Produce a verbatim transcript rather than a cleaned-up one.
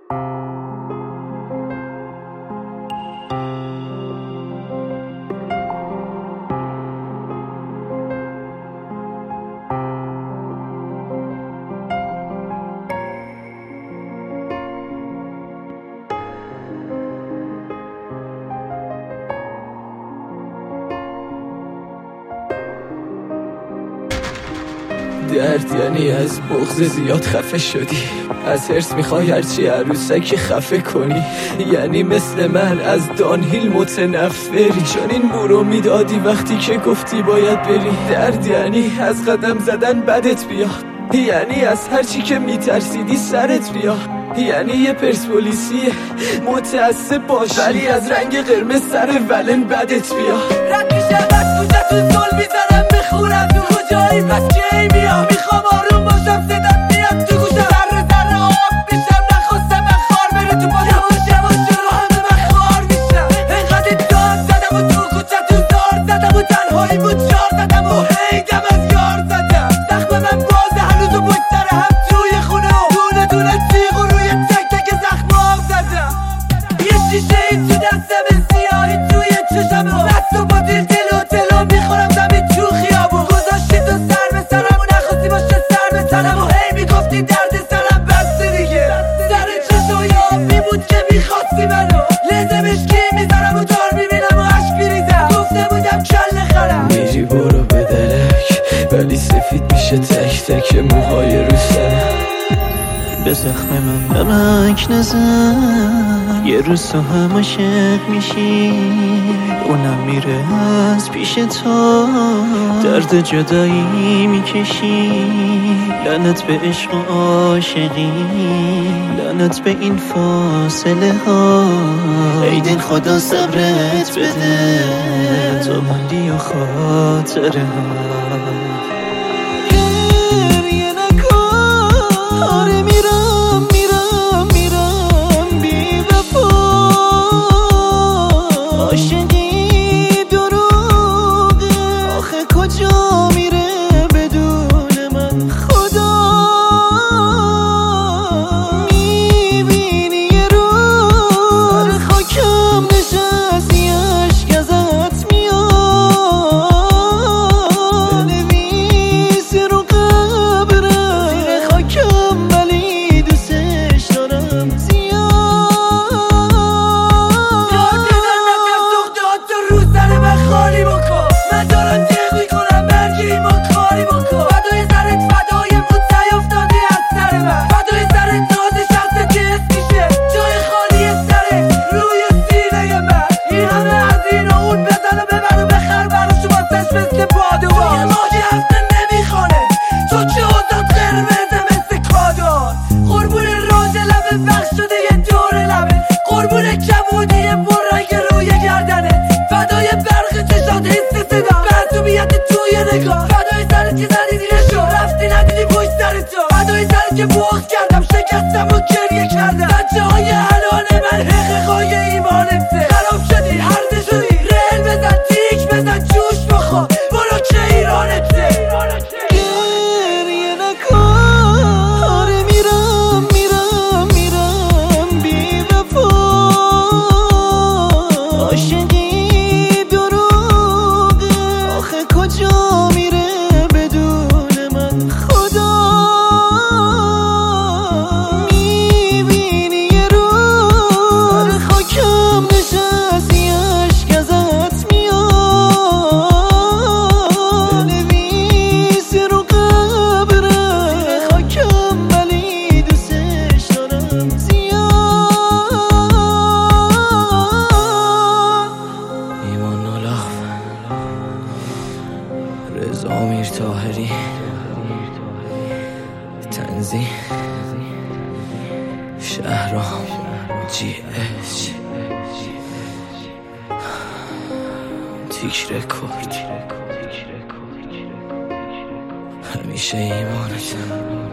درد یعنی از بغض زیاد خفه شدی، از حرص میخوای هرچی عروسکی خفه کنی، یعنی مثل من از دانهیل متنفری، چون این بورو میدادی وقتی که گفتی باید بری. درد یعنی از قدم زدن بدت بیاد، یعنی از هرچی که میترسیدی سرت بیاد، یعنی یه پرسپولیسی متعصب باشی ولی از رنگ قرمز سر ولن بدت بیاد. رد میشم از کوچه تو زل میزنم میخورم تو کجایی پس کی میام، میخوام آروم باشم صدات میاد تو گوشم، ذره ذره آب میشم نخواستم من خار بره تو پاشم، یواش یواش جلو همه من خار میشم. اینقدر داد زدم و تو کوچه تو زار زدم و تنهایی بود جار زدم و هیدم از یار زدم. زخم من بازه هنوز و پشت سر هم توی خونه و دونه دونه تیغ و روی تک تک زخم آب زدم. یه شیشه این تو دستم سیاهی توی چشم و دست و با دیل دل و تلو میخورم زمین تو خیابون. گذاشتی تو سر به سرم و نخواستی باشه سر به تنم و هی میگفتی درد سرم بسته دیگه. سر چشای آبی بود که میخواستی منو لحظه مشکی میزنم و دار میبینم و عشق میریزم. گفته بودم کل خرم میری برو به درک ولی سفید میشه تک تک موهای رو سرم. به زخم من نمک نزن، یه روز تو هم عاشق میشی اونم میره از پیش تو، درد جدایی میکشی. لعنت به عشق و عاشقی، لعنت به این فاصله ها. ای دل خدا صبرت بده تو موندی و خاطره ها. آره میرم میرم میرم بی وفا، عاشقی دروغه آخه کجا میره بدون من خدا. میبینی یه روز سر خاکم نشستی عشق ازت میاد، بنویسی رو قبرم زیر خاکم ولی دوستش دارم زیاد. داد دل نترس داد تو رو سر من خالی بکن، من دارم تق میکنم برگی ایمان کاری بکن. فدای سرت فدای بود سعی افتادی از سر من، فدای سرت ناز شخصت که اسمیشه جای خالی سرت روی سینه من. این همه از این و اون بزن و ببر و بخر براشو واسش مثل بادوان. یه ماهی هفته نمیخانه تو چه اوزاد قرمزه مثل کادان. قربون راز لبه بخش شده یه دور لبه، قربون کبودی برنگ روی گردنه، فدای برق چشات حس صدا معصومیت توی نگاه. فدای سرت که زدی دیرشو رفتی ندیدی پشت سر تو، فدای سرت که بغض کردم شکستم و گریه کردم. بچه های الان من حقیقای ایمانته، خراب شدی هرده شدی رل بزن تیک بزن جوش بخور برو که ایرانته. گریه نکن آره میرم میرم میرم بی وفا، عاشقی دروغه آخه کجا میره بدون من خدا. میبینی یه روز سر خاکم نشستی عشق ازت میاد، بنویسی رو قبرم زیر خاکم ولی دوستش دارم زیاد. ایمان نولاف، رضا امیر طاهری، تنظیم شهرام جی اچ، تیک رکورد، همیشه ایمانتم.